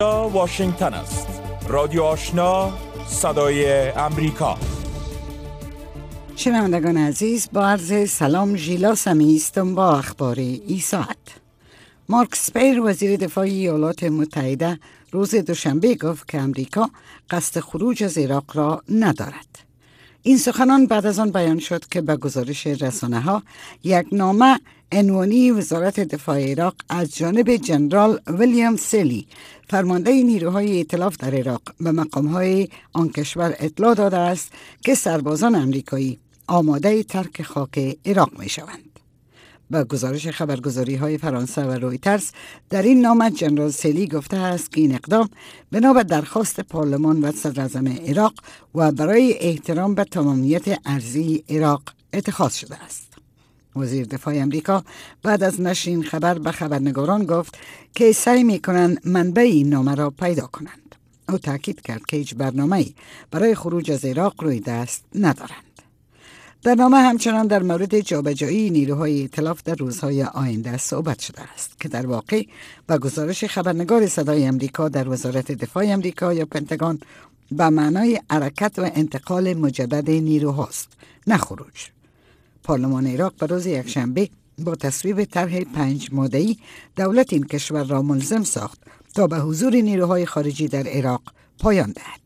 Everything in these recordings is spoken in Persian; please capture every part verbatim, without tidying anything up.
واشنگتن است. رادیو آشنا، صدای امریکا. شنوندگان عزیز، با عرض سلام، ژیلا سمی هستم با اخبار این ساعت. مارک اسپر وزیر دفاع ایالات متحده روز دوشنبه گفت که امریکا قصد خروج از عراق را ندارد. این سخنان بعد از آن بیان شد که به گزارش رسانه‌ها یک نامه عنوانی وزارت دفاع عراق از جانب جنرال ویلیام سلی، فرمانده نیروهای ائتلاف در عراق، به مقام‌های آن کشور اطلاع داده است که سربازان امریکایی آماده ترک خاک عراق می‌شوند. با گزارش خبرگزاری‌های فرانسه و رویترز، در این نامه جنرال سلی گفته است که این اقدام بنا به درخواست پارلمان و صدراعظم عراق و برای احترام به تمامیت ارضی عراق اتخاذ شده است. وزیر دفاع امریکا بعد از نشر این خبر به خبرنگاران گفت که سعی می‌کنند منبع این نامه را پیدا کنند. او تاکید کرد که هیچ برنامه‌ای برای خروج از عراق روی دست ندارند. در نامه همچنان در مورد جابجایی نیروهای ائتلاف در روزهای آینده صحبت شده است که در واقع با گزارش خبرنگار صدای امریکا در وزارت دفاع امریکا یا پنتاگون به معنای حرکت و انتقال مجدد نیروهاست، نه خروج. پارلمان عراق به روز یکشنبه با تصویب طرح پنج ماده‌ای دولت این کشور را ملزم ساخت تا به حضور نیروهای خارجی در عراق پایان دهد.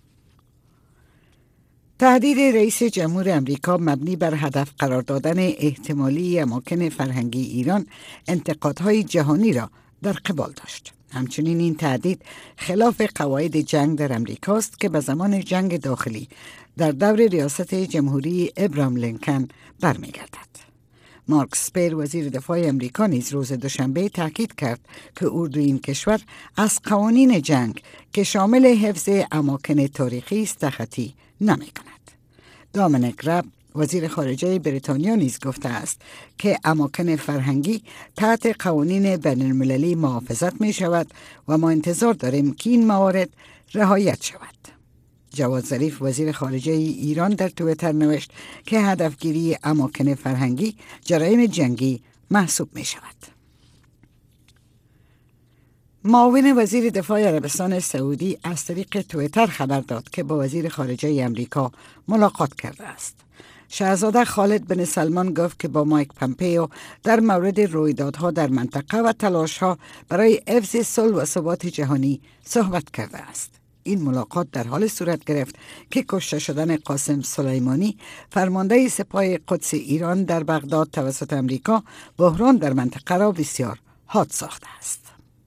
تهدید رئیس جمهور امریکا مبنی بر هدف قرار دادن احتمالی اماکن فرهنگی ایران انتقادهای جهانی را در قبال داشت. همچنین این تهدید خلاف قواعد جنگ در امریکاست که به زمان جنگ داخلی در دور ریاست جمهوری ابراهام لینکن برمیگردد. مارک اسپر وزیر دفاع امریکا نیز روز دوشنبه تاکید کرد که اردوی این کشور از قوانین جنگ که شامل حفظ اماکن تاریخی است تخطی نمی کند. دامینیک راب وزیر خارجه بریتانیا نیز گفته است که اماکن فرهنگی تحت قوانین بین المللی محافظت می شود و ما انتظار داریم که این موارد رعایت شود. جواد ظریف وزیر خارجه ایران در توییتر نوشت که هدفگیری اماکن فرهنگی جرایم جنگی محسوب می شود. معاون وزیر دفاع عربستان سعودی از طریق توییتر خبر داد که با وزیر خارجه امریکا ملاقات کرده است. شاهزاده خالد بن سلمان گفت که با مایک پامپئو در مورد رویدادها در منطقه و تلاش‌ها برای حفظ صلح و ثبات جهانی صحبت کرده است. این ملاقات در حال صورت گرفت که کشته شدن قاسم سلیمانی، فرمانده سپاه قدس ایران در بغداد توسط امریکا، بحران در منطقه را بسیار حاد ساخته است.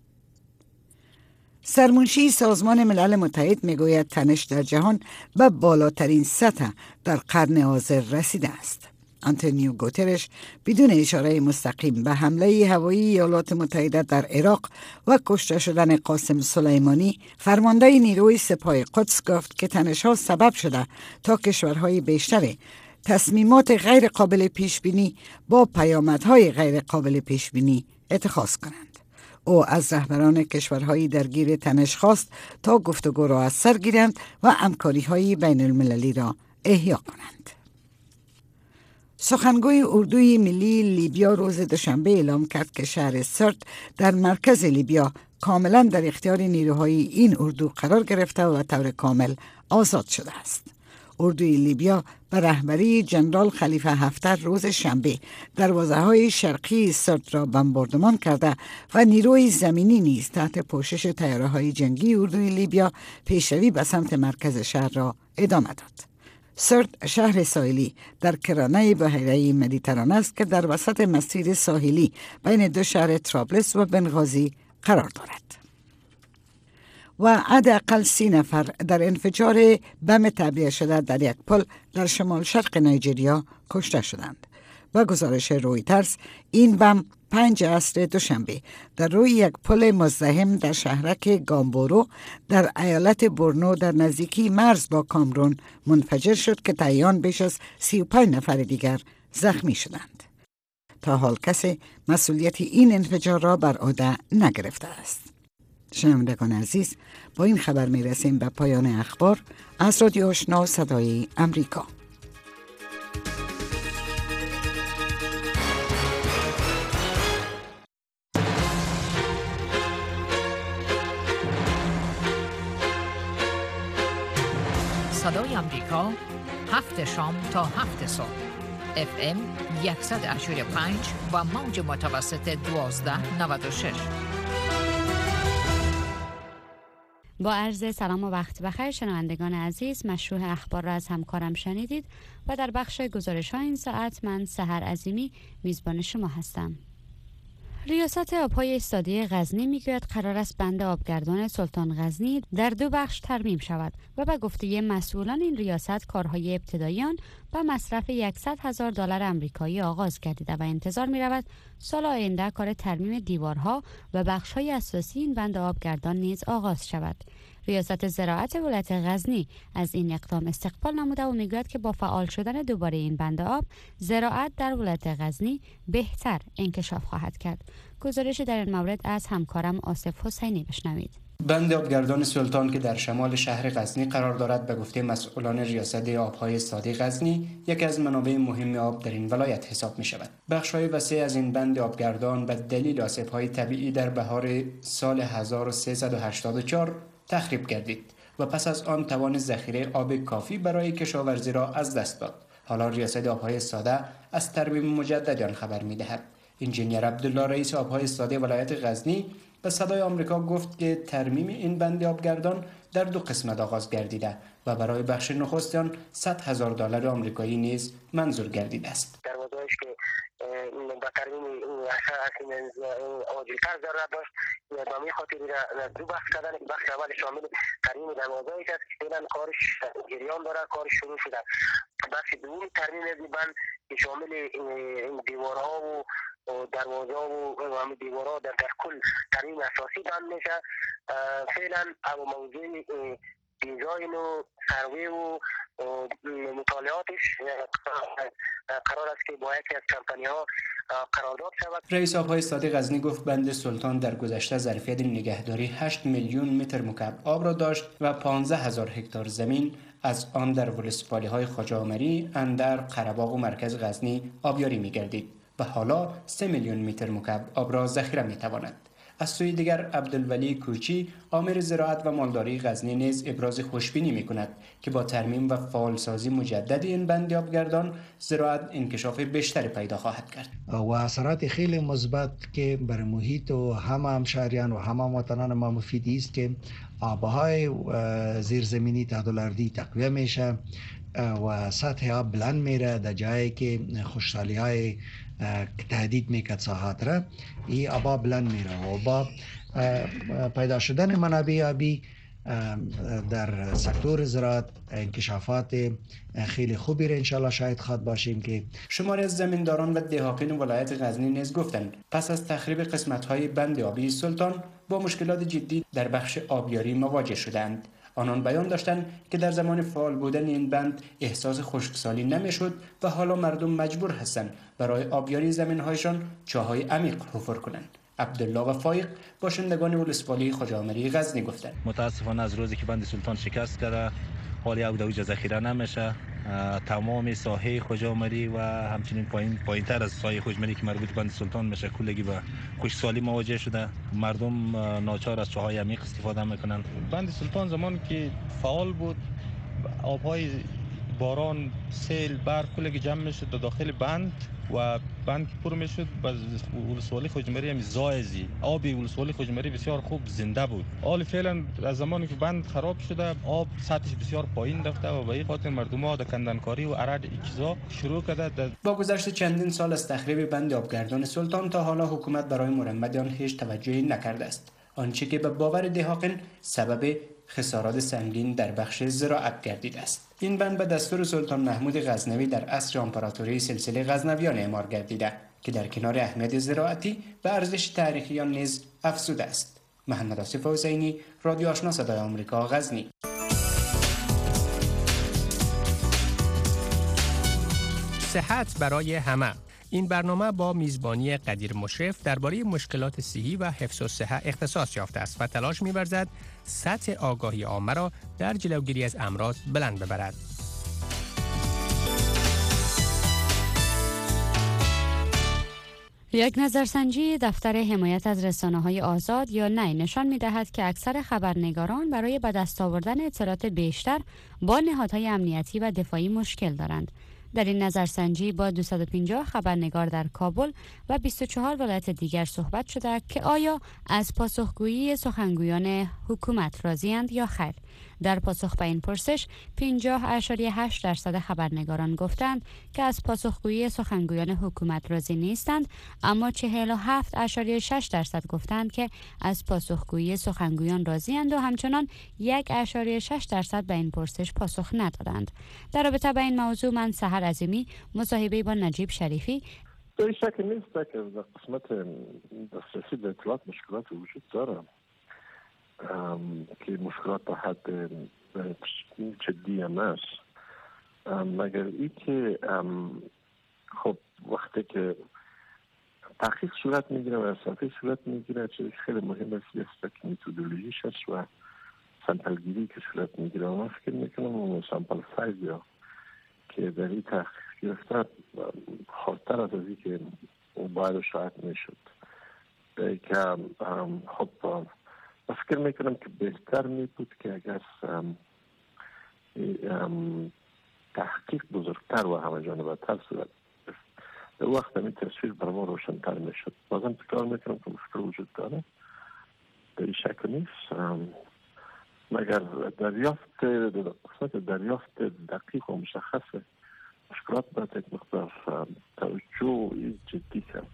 سرمنشی سازمان ملل متحد میگوید تنش در جهان به بالاترین سطح در قرن حاضر رسیده است. آنتونیو گوترش بدون اشاره مستقیم به حمله هوایی ایالات متحده در عراق و کشته شدن قاسم سلیمانی، فرمانده نیروی سپاه قدس، گفت که تنش‌ها سبب شده تا کشورهای بیشتر تصمیمات غیر قابل پیش بینی با پیامدهای غیر قابل پیش بینی اتخاذ کنند. او از رهبران کشورهای درگیر تنش خواست تا گفتگو را از سر گیرند و همکاری‌های بین المللی را احیا کنند. سخنگوی اردوی ملی لیبیا روز دوشنبه اعلام کرد که شهر سرت در مرکز لیبیا کاملا در اختیار نیروهای این اردو قرار گرفته و طور کامل آزاد شده است. اردوی لیبیا به رهبری جنرال خلیفه حفتر روز شنبه دروازه‌های شرقی سرت را بمباردمان کرده و نیروی زمینی نیز تحت پوشش طیاره‌های جنگی اردوی لیبیا پیشروی به سمت مرکز شهر را ادامه داد. سرت شهر ساحلی در کرانه بحیره مدیترانه است که در وسط مسیر ساحلی بین دو شهر طرابلس و بنغازی قرار دارد. و حداقل سی نفر در انفجار بم تبلیغ شده در یک پل در شمال شرق نیجریه کشته شدند. با گزارش رویترز، این بم پنج عصر دوشنبه در روی یک پل مزدحم در شهرک گامبورو در ایالت بورنو در نزدیکی مرز با کامرون منفجر شد که تایان بیش از سی و پنج نفر دیگر زخمی شدند. تا حال کسی مسئولیت این انفجار را بر عهده نگرفته است. شنوندگان عزیز، با این خبر می رسیم به پایان اخبار از رادیو آشنا صدای امریکا. صدای آمریکا، هفت شام تا هفت صبح. اف ام صد و هشتاد و پنج و موج متوسط دوازده نود و شش. با عرض سلام و وقت بخیر شنوندگان عزیز، مشروع اخبار را از همکارم شنیدید و در بخش گزارش ها این ساعت من سحر عظیمی میزبان شما هستم. ریاست آبهای ایستادی غزنی میگوید قرار است بند آبگردان سلطان غزنی در دو بخش ترمیم شود و به گفته مسئولان این ریاست کارهای ابتدایی آن با مصرف صد هزار دلار آمریکایی آغاز گردیده و انتظار می رود سال آینده کار ترمیم دیوارها و بخش‌های اساسی این بند آبگردان نیز آغاز شود. ریاست زراعت ولایت غزنی از این اقدام استقبال نموده و میگوید که با فعال شدن دوباره این بند آب زراعت در ولایت غزنی بهتر انکشاف خواهد کرد. گزارش در این مورد از همکارم آصف حسینی بشنوید. بند آبگردان سلطان که در شمال شهر غزنی قرار دارد به گفته مسئولان ریاست آبهای ایستاده غزنی یکی از منابع مهم آب در این ولایت حساب می شود. بخش‌های وسیع از این بند آبگردان به دلیل آسیب‌های طبیعی در بهار سال هزار و سیصد و هشتاد و چهار تخریب گردید و پس از آن توان ذخیره آب کافی برای کشاورزی را از دست داد. حالا ریاست آبهای ایستاده از ترمیم مجدد آن خبر می دهد. انجینیر عبدالله رئیس آبهای ایستاده ولایت غزنی به صدای آمریکا گفت که ترمیم این بند آبگردان در دو قسمت آغاز گردیده و برای بخش نخست آن صد هزار دلار آمریکایی نیز منظور گردیده است. در موضوعش که با ترمیم این عاجل‌تر ضرورت داشت به همین خاطر دو بخش کردن. بخش اول شامل ترمیم در موضوعش است که فعلا کارش جریان داره، کارش شروع شده. بخش دوم ترمیم این بند که شامل این دیوارها و دروازه و همین دیوارها در در کل ترمیم اساسی بند میشه. فعلا او موضوع دیزاین و سروی و مطالعاتش قرار است که با یکی از کمپانی ها قرارداد شود. رئیس آبهای ایستاده غزنی گفت بند سلطان در گذشته ظرفیت نگهداری هشت میلیون متر مکعب آب را داشت و پانزده هزار هکتار زمین از آن در ولسوالی های خواجه آمری، اندر، قره‌باغ و مرکز غزنی آبیاری می گردید و حالا سه میلیون متر مکعب آب را ذخیره می تواند. از سوی دیگر عبدالولی کوچی آمر زراعت و مالداری غزنی نیز ابراز خوشبینی می کند که با ترمیم و فعالسازی مجدد این بند آبگردان زراعت انکشاف بیشتری پیدا خواهد کرد و اثرات خیلی مثبت که بر محیط و همه همشهریان و همه وطنان ما مفیدی است که آبهای زیرزمینی تحت الارضی تقویه میشه و سطح آب بلند میره در جایی که خشکسالی های تهدید میکرد ساحات را، این آب بلند میره و با پیدا شدن منابع آبی در سکتور زراعت انکشافات خیلی خوبی را انشالله شاهد خواد باشیم که شماری از زمینداران و دهاقین ولایت غزنی نیز گفتند پس از تخریب قسمت‌های بند آبی سلطان با مشکلات جدی در بخش آبیاری مواجه شدند. آنان بیان داشتند که در زمان فعال بودن این بند احساس خشکسالی نمیشد و حالا مردم مجبور هستند برای آبیاری زمین‌هایشان چاهای عمیق حفر کنند. عبدالله و فایق باشندگان ولسوالی خواجه آمری غزنی گفتند متاسفانه از روزی که بند سلطان شکست کرده حالی او دوجه ذخیره نمیشه. تمام ساحه خواجه آمری و همچنین پایین پایینتر از ساحه خواجه آمری که مربوط بند سلطان میشه کلگی به خشکسالی مواجه شده. مردم ناچار از چاهای عمیق استفاده میکنن. بند سلطان زمان که فعال بود آبهای باران، سیل، برف کلگی جمع میشد در داخل بند و بند که پر میشد باز ولسوالی خواجه آمری هم زایزی آبی ولسوالی خواجه آمری بسیار خوب زنده بود. حال فعلا از زمانی که بند خراب شده آب سطحش بسیار پایین رفته و به این خاطر مردم ها در کندنکاری و ارد چیزا شروع کرده. با گذشت چندین سال از تخریب بند آبگردان سلطان تا حالا حکومت برای مرمت آن هیچ توجهی نکرده است، آنچه که به باور دهاقین سبب خسارات سنگین در بخش زراعت گردیده است. این بند به دستور سلطان محمود غزنوی در عصر امپراتوری سلسله غزنویان اعمار گردیده که در کنار اهمیت زراعتی به ارزش تاریخی آن نیز افزوده است. محمد آصف حسینی، رادیو آشنا صدای آمریکا، غزنی. صحت برای همه. این برنامه با میزبانی قدیر مشرف درباره مشکلات صحی و حفظ الصحه اختصاص یافته است و تلاش می‌ورزد سطح آگاهی عامه را در جلوگیری از امراض بلند ببرد. یک نظرسنجی دفتر حمایت از رسانه‌های آزاد یا نه نشان می‌دهد که اکثر خبرنگاران برای به دست آوردن اطلاعات بیشتر با نهادهای امنیتی و دفاعی مشکل دارند. در این نظرسنجی با دویست و پنجاه خبرنگار در کابل و بیست و چهار ولایت دیگر صحبت شده که آیا از پاسخگویی سخنگویان حکومت راضی‌اند یا خیر. در پاسخ به این پرسش پنجاه اشاری هشت درصد خبرنگاران گفتند که از پاسخگویی سخنگویان حکومت راضی نیستند، اما چهل و هفت اشاری شش درصد گفتند که از پاسخگویی سخنگویان راضی‌اند و همچنان یک اشاری شش درصد به این پرسش پاسخ ندادند. در رابطه با این موضوع من سحر عظیمی مصاحبه با نجیب شریفی. به شک نیست که در قسمت دسترسی به اطلاعات مشکلات وجود داره که مشکلات تا حد جدی هم است، مگر ای که خب وقتی که تحقیق صورت میگیره و اصافی صورت میگیره چیزی خیلی مهم است است که میتودولوژیش است و سمپلگیری که صورت میگیره و من فکر میکنم اون سمپل سایز یا که در این تحقیق گرفته خاطر از ازی که اون باید شاید میشد که خب فکر میکنم که بهتر می بود که اگر تحقیق بزرگتر و همه جانبتر صورت در وقت همی تصویر بر ما روشنتر میشد. بازم تکرار میکنم که مشکل وجود داره، در شک نیست، مگر دریافت قسمت دریافت دقیق و مشخص مشکلات باید یک مقدار توجه جدی کرد.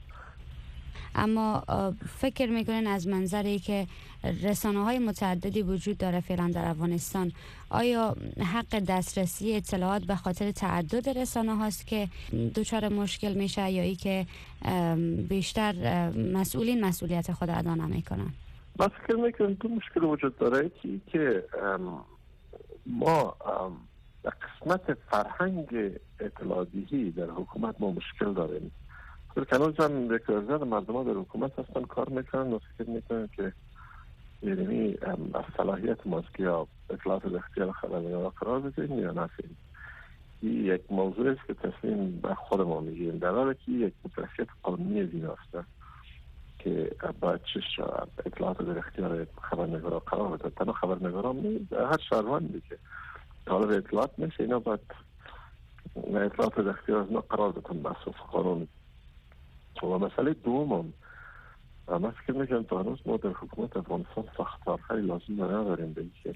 اما فکر میکنین از منظری که رسانه های متعددی وجود داره فعلا در افغانستان، آیا حق دسترسی اطلاعات به خاطر تعدد رسانه هاست که دچار مشکل میشه یا ای که بیشتر مسئولین مسئولیت خود ادا نمیکنن؟ من فکر میکنم دو مشکل وجود داره که که ما در قسمت فرهنگ اطلاعاتی در حکومت ما مشکل داریم. کنوز هم یک ارزاد مردم ها در حکومت هستن کار میکنن و فکر میکنن که یعنی از صلاحیت ماست که یا اطلاعات در اختیار خبرنگاران قرار بدهیم یا نفیم. این یک موضوع است که تصمیم به خود ما میگیریم، در حالی که یک مکلفیت قانونی از این هست که باید چش اطلاعات در اختیار خبرنگاران قرار بده. تنها خبرنگاران نیست، هر شهروندی که طالب اطلاعات میشه اینا باید اطلاعات در اختیار از ما قرار بدن به اساس قانون. و مسئله دوم هم من فکر میکنم تا هنوز ما در حکومت افغانستان ساختارهایی لازم نداریم به اینکه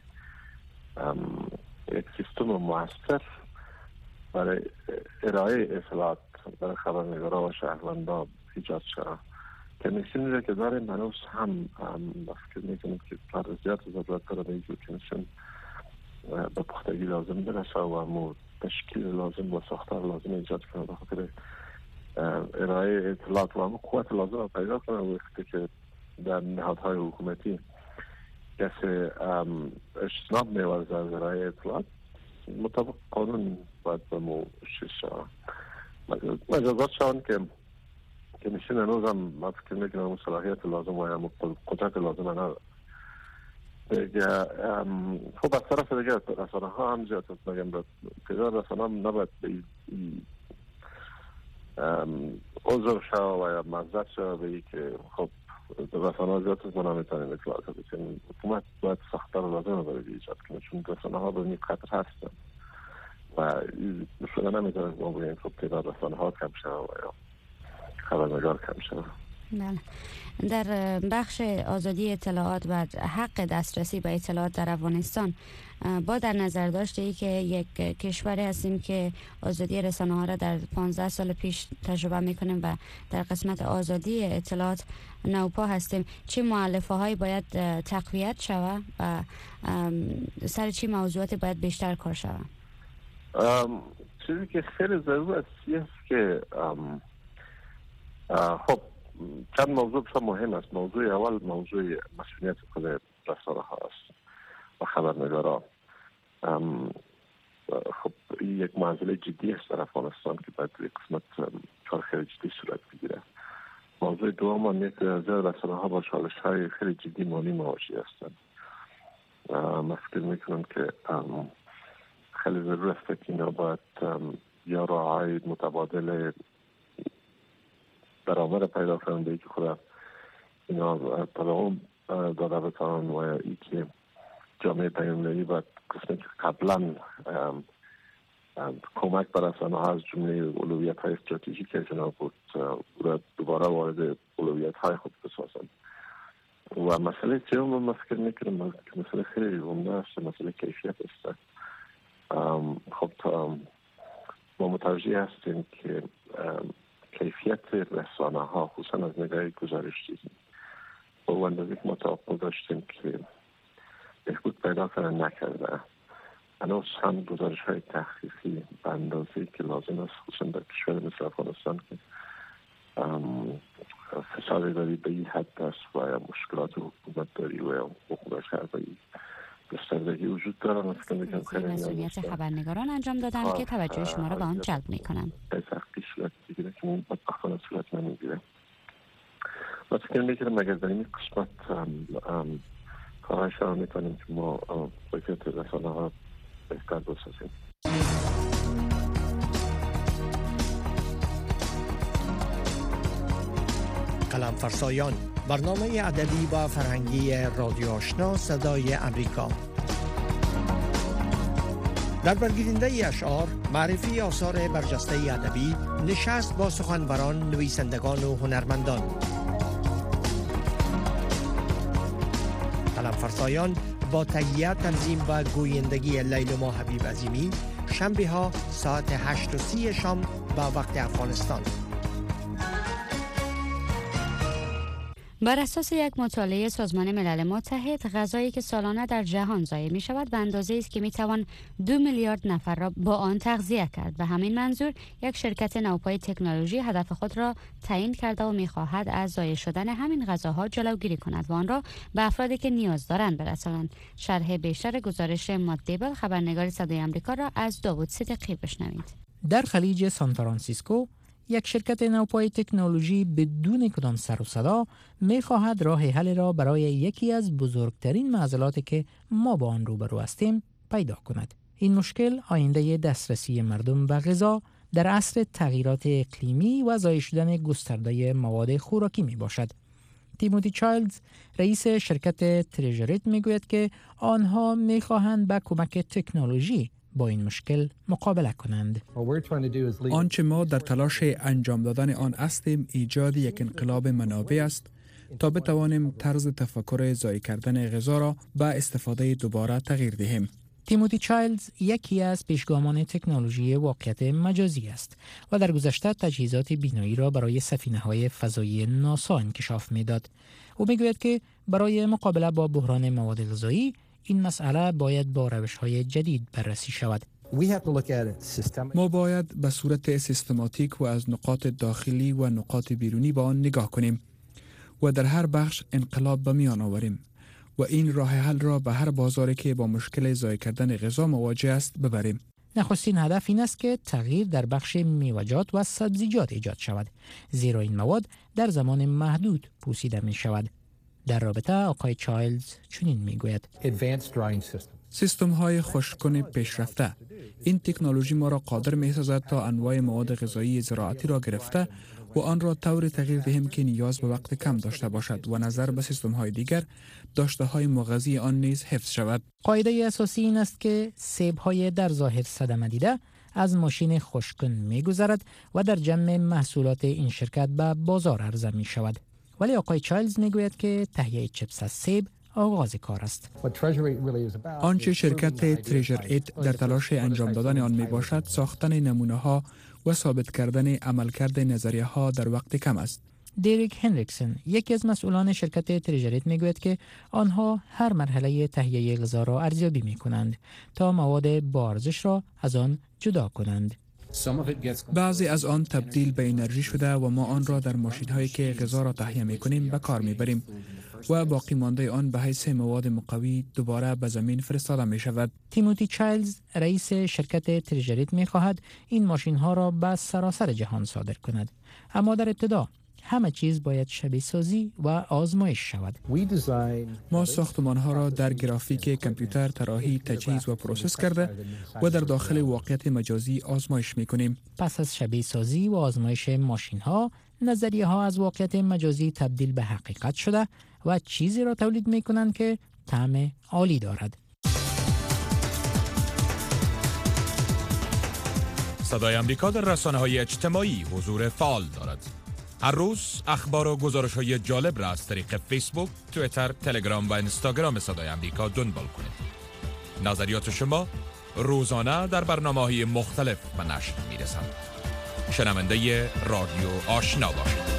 یک سیستم موثر برای ارائه اطلاعات برای خبرنگاران و شهروندان ایجاد شود. کمیسیونی که داریم هنوز هم فکر میکنم که فرضیات ضرورت داره به اینکه کمیسیون به پختگی لازم برسه و مو تشکیل لازم و ساختار لازم ایجاد کنه به خاطر ارائه اطلاعات و همون قوت لازم رو پیدا کنه. وقتی که در نهادهای حکومتی کسی اجتناب می‌ورزد از ارائه اطلاعات مطابق قانون باید به مو شیشه مجازات شوند که کمیسیون هنوز هم من فکر میکنم صلاحیت لازم و یا قدرت لازم نداره. دیگه خب از طرف دیگه رسانه ها هم زیاد است، مگم تعداد رسانه هم نباید به عذر شو و یا مزد شو به ای که خب رسانه ها زیاد است ما نمیتونیم اطلاعات بسیم. حکومت باید ساختار لازم برای ایجاد کنه چون رسانه ها به این خطر هستن و شده نمیتونیم ما بگیم خب تعداد رسانه ها کم شو و یا خبرنگار کم شو. بله. در بخش آزادی اطلاعات و حق دسترسی به اطلاعات در افغانستان با در نظر داشته ای که یک کشوری هستیم که آزادی رسانه ها را در پانزده سال پیش تجربه میکنیم و در قسمت آزادی اطلاعات نوپا هستیم، چه مؤلفه هایی باید تقویت شود و سر چی موضوعات باید بیشتر کار شود؟ چیزی که خیلی ضرور است که خب چند موضوع بسیار مهم است. موضوع اول موضوع مسئولیت خود رسانه ها است و خبرنگاران. خب این یک معضله جدی است در افغانستان که باید یک قسمت کار خیلی جدی صورت بگیره. موضوع دوم هم یک زیاد رسانه ها با چالش های خیلی جدی مالی مواجه هستند. من فکر میکنم که خیلی ضرور است که اینا باید یا راههای متبادل درآمد پیدا کننده که خود اینا تداوم داده بکنن و ای که جامعه بین‌المللی باید قسمی که قبلا کمک بر رسانه ها از جمله اولویت های استراتژیک که جناب بود و دوباره وارد اولویت های خود بسازند. و مسئله سوم من فکر میکنم که مسئله خیلی عمده است، مسئله کیفیت است. خب ما متوجه هستیم که کیفیت رسانه ها خصوصا از نگاه گزارشی با اندازه که ما توقع داشتیم که بهبود پیدا کردن نکرده. هنوز هم گزارش های تحقیقی به اندازه که لازم است خصوصا در کشور مثل افغانستان که فساد اداری به این حد است و مشکلات حکومت داری و حقوق شهروندی گستردگی وجود دارن. مسئولیت خبرنگاران انجام دادن که توجه شما را به آن جلب میکنم. سختی صورت بگیره که اون بدبختانه صورت نمیگیره. ما فکر میکنم مگر در این قسمت کارهای شما میکنیم که ما باید رسانه ها بهتر بسازیم. قلم فرسایان، برنامه ادبی و فرهنگی رادیو آشنا صدای امریکا. در برگیرنده اشعار، معرفی آثار برجسته ادبی، نشست با سخنوران، نویسندگان و هنرمندان. قلم فرسایان با تهیه، تنظیم و گویندگی لیلما حبیب عظیمی، شنبه ها ساعت هشت و سی شام به وقت افغانستان. بر اساس یک مطالعه سازمان ملل متحد، غذایی که سالانه در جهان ضایع می شود به اندازه است که می توان دو میلیارد نفر را با آن تغذیه کرد. به همین منظور یک شرکت نوپای تکنولوژی هدف خود را تعیین کرده و می خواهد از ضایع شدن همین غذاها جلوگیری کند و آن را به افرادی که نیاز دارند برسانند. شرح بیشتر گزارش مات دیبل، خبرنگار صدای آمریکا، را از داوود صدیقی بشنوید. در خلیج سان فرانسیسکو یک شرکت نوپای تکنولوژی بدون کدام سر و صدا می خواهد راه حل را برای یکی از بزرگترین معضلاتی که ما با آن روبرو هستیم پیدا کند. این مشکل آینده دسترسی مردم به غذا در عصر تغییرات اقلیمی و ضایع شدن گسترده مواد خوراکی می باشد. تیموتی چایلدز، رئیس شرکت تریژریت، می گوید که آنها می خواهند با کمک تکنولوژی با این مشکل مقابله کنند. آنچه ما در تلاش انجام دادن آن هستیم ایجاد یک انقلاب منابع است تا بتوانیم طرز تفکر ضایع کردن غذا را به استفاده دوباره تغییر دهیم. تیموتی چایلدز یکی از پیشگامان تکنولوژی واقعیت مجازی است و در گذشته تجهیزات بینایی را برای سفینه‌های فضایی ناسا انکشاف می‌داد. او می‌گوید که برای مقابله با بحران مواد غذایی این مسئله باید با روش‌های جدید بررسی شود. ما باید به صورت سیستماتیک و از نقاط داخلی و نقاط بیرونی با آن نگاه کنیم و در هر بخش انقلاب به میان آوریم و این راه حل را به هر بازاری که با مشکل ضایع کردن غذا مواجه است ببریم. نخستین هدف این است که تغییر در بخش میوه‌جات و سبزیجات ایجاد شود، زیرا این مواد در زمان محدود پوسیده می شود. در رابطه آقای چایلدز چنین میگوید: سیستم های خشک‌کن پیشرفته. این تکنولوژی ما را قادر می‌سازد تا انواع مواد غذایی زراعتی را گرفته و آن را طوری تغییر دهیم که نیاز به وقت کم داشته باشد و نظر به سیستم های دیگر داشته های مغذی آن نیز حفظ شود. قاعده اساسی این است که سیب های در ظاهر صدمه دیده از ماشین خشک‌کن می‌گذرد و در جمع محصولات این شرکت به بازار عرضه می شود. ولی آقای چایلدز میگوید که تهیه چپس از سیب آغاز کار است. آنچه شرکت تریژر ایت در تلاش انجام دادن آن می باشد ساختن نمونه ها و ثابت کردن عملکرد نظریه ها در وقت کم است. دیریک هنریکسون، یکی از مسئولان شرکت تریژر ایت، میگوید که آنها هر مرحله تهیه غذا را ارزیابی می کنند تا مواد با ارزش را از آن جدا کنند. بعضی از آن تبدیل به انرژی شده و ما آن را در ماشین هایی که غذا را تهیه می کنیم به کار می بریم و باقی مانده آن به حیث مواد مقوی دوباره به زمین فرستاده می شود. تیموتی چایلدز، رئیس شرکت تریژر ایت، می خواهد این ماشین ها را به سراسر جهان صادر کند، اما در ابتدا همه چیز باید شبیه سازی و آزمایش شود. ما ساختمان ها را در گرافیک کامپیوتر طراحی، تجهیز و پروسس کرده و در داخل واقعیت مجازی آزمایش می کنیم. پس از شبیه سازی و آزمایش ماشین ها، نظریه ها از واقعیت مجازی تبدیل به حقیقت شده و چیزی را تولید می کنند که طعم عالی دارد. صدای امریکا در رسانه‌های اجتماعی حضور فعال دارد. هر روز اخبار و گزارش‌های جالب را از طریق فیسبوک، توییتر، تلگرام و اینستاگرام صدای امریکا دنبال کنید. نظریات شما روزانه در برنامه‌های مختلف به نشر می‌رسند. شنونده رادیو آشنا باشید.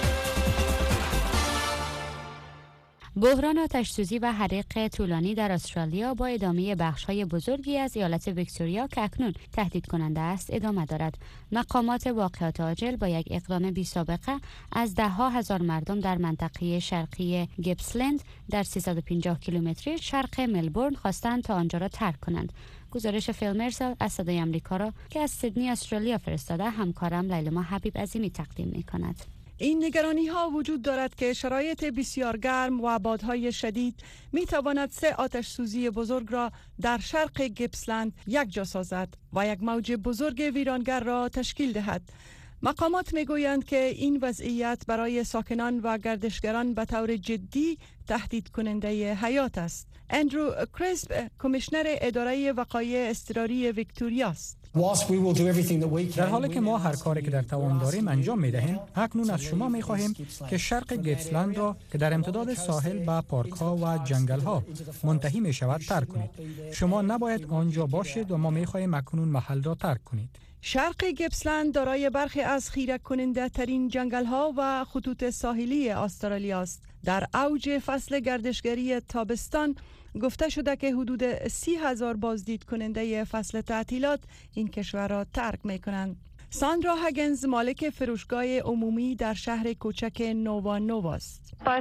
بحران آتش‌سوزی و حریق طولانی در استرالیا با ادامه بخش‌های بزرگی از ایالت ویکتوریا که اکنون تهدید کننده است ادامه دارد. مقامات واقعات عاجل با یک اقدام بی‌سابقه از ده ها هزار مردم در منطقه شرقی گیپسلند در سیصد و پنجاه کیلومتری شرق ملبورن خواستند تا آنجا را ترک کنند. گزارش فیل مرسل از صدای آمریکا را که از سیدنی استرالیا فرستاده همکارم لیلما حبیب عظیمی تقدیم می‌کند. این نگرانی ها وجود دارد که شرایط بسیار گرم و بادهای شدید می تواند سه آتش سوزی بزرگ را در شرق گیپسلند یک جا سازد و یک موج بزرگ ویرانگر را تشکیل دهد. مقامات می گویند که این وضعیت برای ساکنان و گردشگران به طور جدی تهدید کننده حیات است. اندرو کریسپ کمیشنر اداره وقایع اضطراری ویکتوریا است. در حالی که ما هر کاری که در توان داریم انجام می دهیم، اکنون از شما می خواهیم که شرق گیپسلند را که در امتداد ساحل به پارک ها و جنگل ها منتهی می شود ترک کنید. شما نباید آنجا باشید و ما می خواهیم اکنون محل را ترک کنید. شرق گیپسلند دارای برخی از خیره کننده ترین جنگل ها و خطوط ساحلی استرالیا است. در اوج فصل گردشگری تابستان گفته شده که حدود سی هزار بازدید کننده فصل تعطیلات این کشور را ترک می کنند. ساندرا هگنز مالک فروشگاه عمومی در شهر کوچک نووا نووا است.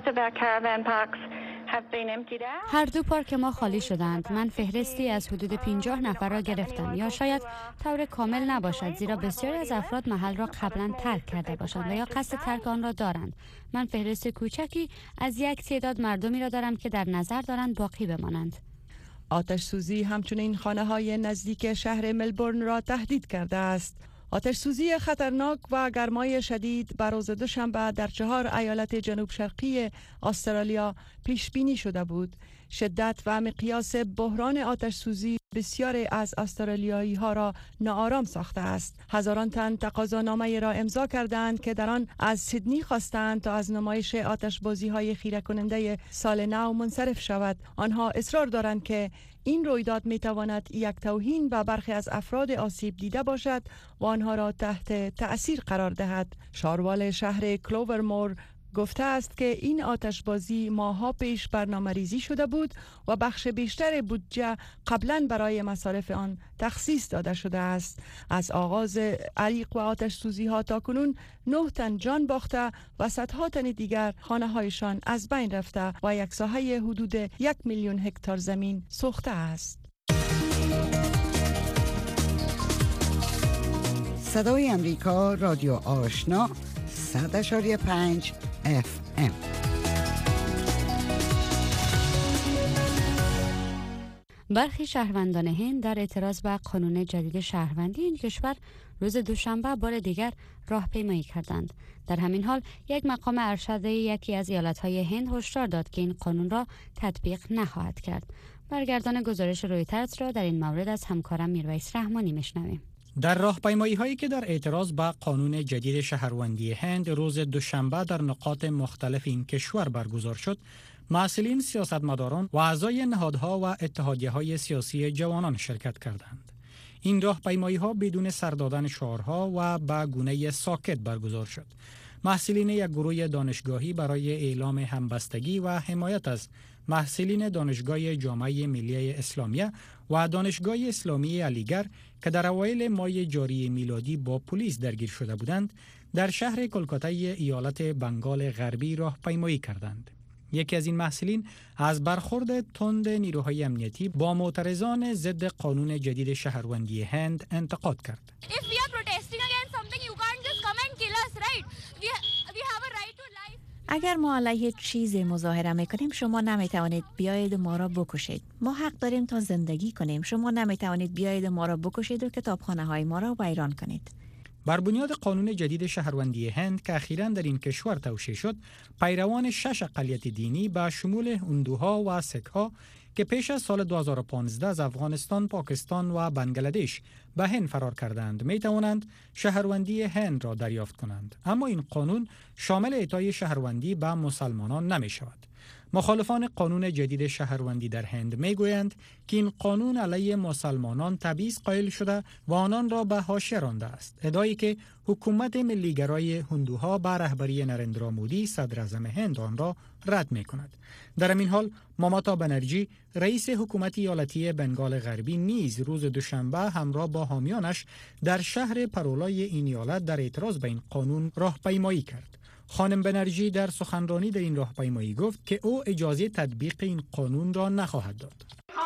هر دو پارک ما خالی شدند. من فهرستی از حدود پنجاه نفر را گرفتم، یا شاید طور کامل نباشد زیرا بسیاری از افراد محل را قبلا ترک کرده باشند و یا قصد ترک آن را دارند. من فهرست کوچکی از یک تعداد مردمی را دارم که در نظر دارند باقی بمانند. آتش سوزی همچنین خانه های نزدیک شهر ملبورن را تهدید کرده است. آتش سوزی خطرناک و گرمای شدید بر روز دوشنبه در چهار ایالت جنوب شرقی استرالیا پیش بینی شده بود. شدت و مقیاس بحران آتش سوزی بسیاری از استرالیایی ها را ناآرام ساخته است. هزاران تن تقاضانامه را امضا کردند که در آن از سیدنی خواستند تا از نمایش آتشبازی های خیره کننده سال نو منصرف شود. آنها اصرار دارند که این رویداد می تواند یک توهین به برخی از افراد آسیب دیده باشد و آنها را تحت تأثیر قرار دهد. شاروال شهر کلوورمور گفته است که این آتشبازی ماه‌ها پیش برنامه ریزی شده بود و بخش بیشتر بودجه قبلا برای مصارف آن تخصیص داده شده است. از آغاز حریق و آتش سوزی ها تا کنون نه تن جان باخته و صدها تن دیگر خانه هایشان از بین رفته و یک ساحه حدود یک میلیون هکتار زمین سوخته است. صدای امریکا رادیو آشنا صد اشاری پنج اف ام. برخی شهروندان هند در اعتراض به قانون جدید شهروندی این کشور روز دوشنبه بار دیگر راهپیمایی کردند. در همین حال یک مقام ارشد یکی از ایالت‌های هند هشدار داد که این قانون را تطبیق نخواهد کرد. برگردان گزارش رویترز را در این مورد از همکارم میرویس رحمانی میشنویم. در راهپیمایی هایی که در اعتراض به قانون جدید شهروندی هند روز دوشنبه در نقاط مختلف این کشور برگزار شد، مسئولین، سیاستمداران و اعضای نهادها و اتحادیه‌های سیاسی جوانان شرکت کردند. این راهپیمایی ها بدون سر دادن شعارها و به گونه ساکت برگزار شد. مسئولین یک گروه دانشگاهی برای اعلام همبستگی و حمایت از محصلین دانشگاه جامعه ملی اسلامیه و دانشگاه اسلامی علیگڑھ که در اوایل ماه جاری میلادی با پلیس درگیر شده بودند، در شهر کلکاتا ایالت بنگال غربی راهپیمایی کردند. یکی از این محصلین از برخورد تند نیروهای امنیتی با معترضان ضد قانون جدید شهروندی هند انتقاد کرد. اگر ما علیه چیزی مظاهره میکنیم، شما نمیتوانید بیایید ما را بکشید. ما حق داریم تا زندگی کنیم. شما نمیتوانید بیایید ما را بکشید و کتابخانه های ما را ویران کنید. بر بنیاد قانون جدید شهروندی هند که اخیراً در این کشور توشیح شد، پیروان شش اقلیت دینی به شمول هندوها و سکها که پیش از سال دو هزار و پانزده از افغانستان، پاکستان و بنگلادش به هند فرار کردند می توانند شهروندی هند را دریافت کنند. اما این قانون شامل اعطای شهروندی به مسلمانان نمی شود. مخالفان قانون جدید شهروندی در هند می گویند که این قانون علیه مسلمانان تبعیض قائل شده و آنان را به حاشیه رانده است. ادعایی که حکومت ملیگرای هندوها به رهبری نریندرا مودی صدر اعظم هند آن را رد می کند. در این حال ماماتا بنرژی رئیس حکومت ایالتی بنگال غربی نیز روز دوشنبه همراه با حامیانش در شهر پرولای این ایالت در اعتراض به این قانون راهپیمایی کرد. خانم بنرژی در سخنرانی در این راهپیمایی گفت که او اجازه تطبیق این قانون را نخواهد داد.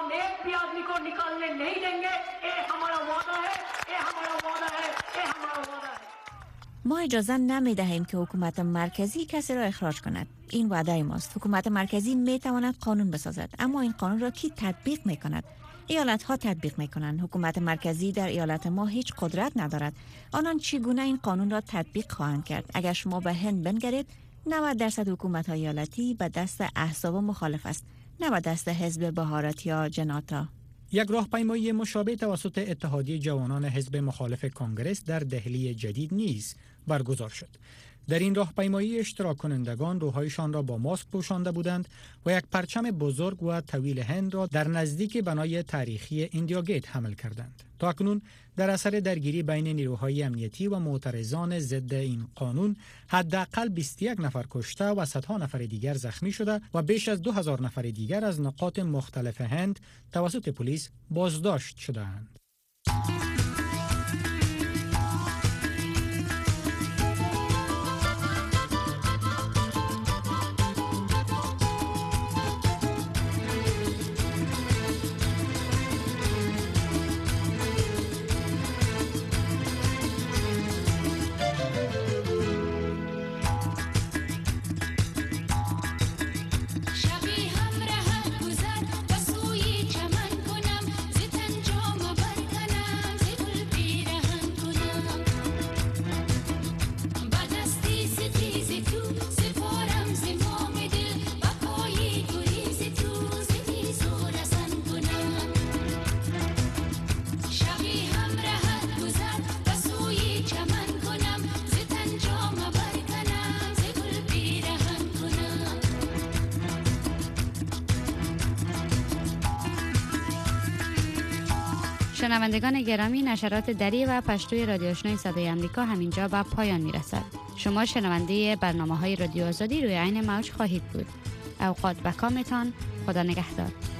ما اجازه نمی دهیم که حکومت مرکزی کسی را اخراج کند. این وعده ماست. حکومت مرکزی می تواند قانون بسازد، اما این قانون را کی تطبیق می کند؟ ایالت ها تطبیق می کنند. حکومت مرکزی در ایالت ما هیچ قدرت ندارد. آنان چگونه این قانون را تطبیق خواهند کرد؟ اگر شما به هند بنگرید، نود درصد حکومت های ایالتی به دست احزاب مخالف است، نه به دست حزب بهارت یا جناتا. یک راهپیمایی مشابه توسط اتحادیه جوانان حزب مخالف کانگرس در دهلی جدید نیز برگزار شد. در این راهپیمایی اشتراک کنندگان روحایشان را با ماسک پوشانده بودند و یک پرچم بزرگ و طویل هند را در نزدیک بنای تاریخی ایندیا گیت حمل کردند. تا اکنون در اثر درگیری بین نیروهای امنیتی و معترضان ضد این قانون حداقل بیست و یک نفر کشته و صدها نفر دیگر زخمی شده و بیش از دو هزار نفر دیگر از نقاط مختلف هند توسط پلیس بازداشت شده‌اند. شنوندگان گرامی، نشرات دری و پشتوی رادیو آشنای صدای آمریکا همینجا به پایان میرسد. شما شنونده برنامه‌های رادیو آزادی روی عین موج خواهید بود. اوقات بکامتان. خدا نگهدار.